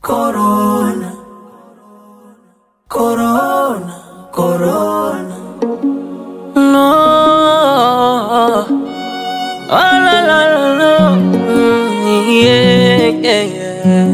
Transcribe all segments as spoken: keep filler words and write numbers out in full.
Corona, Corona, Corona. No, oh la la la la, mm, yeah, yeah, yeah.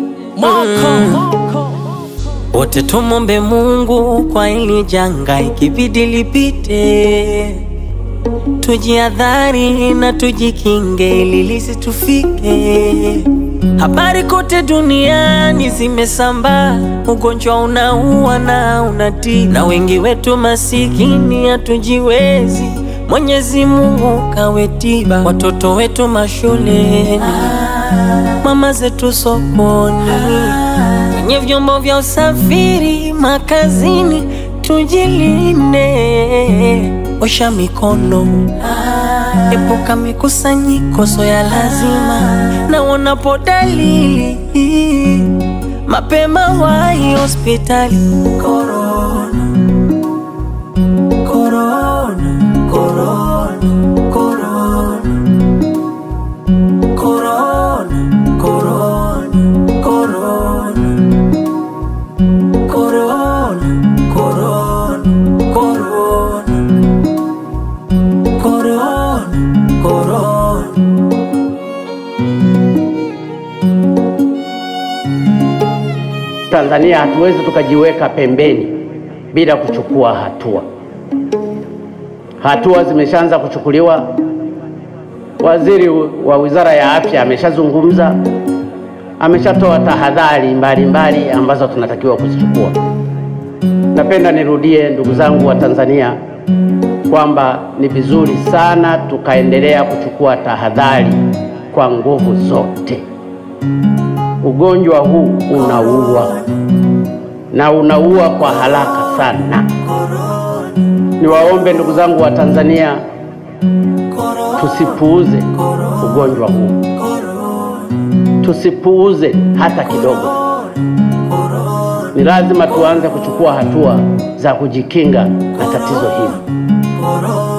Mm. Wote tumombe Mungu kwa hili janga, ikibidi lipite. Tujiadhari na tujikinge ili lisitufike. Habari kote duniani zimesambaa, ugonjwa unaua na unatii, na wengi wetu masikini hatujiwezi. Mwenyezi Mungu kawe tiba. Watoto wetu mashuleni, mama zetu sokoni, kwenye vyombo vya usafiri, makazini, tujilinde. Osha mikono, epuka mikusanyiko sio ya lazima, na unapo dalili mapema wahi hospitali. Corona, Corona, Corona, Corona, Corona, Corona, Corona, Corona, Corona, Corona, Corona. Tanzania hatuwezi tukajiweka pembeni bila kuchukua hatua. Hatua zimeshaanza kuchukuliwa. Waziri wa Wizara ya Afya ameshazungumza, ameshatoa tahadhari mbalimbali ambazo tunatakiwa kuzichukua. Napenda nirudie, ndugu zangu wa Tanzania, kwamba ni vizuri sana tukaendelea kuchukua tahadhari kwa nguvu zote. Ugonjwa huu unaua, na unaua kwa haraka sana. Niwaombe ndugu zangu wa Tanzania, tusipuuze ugonjwa huu. Tusipuuze hata kidogo. Ni lazima tuanze kuchukua hatua za kujikinga na tatizo hili.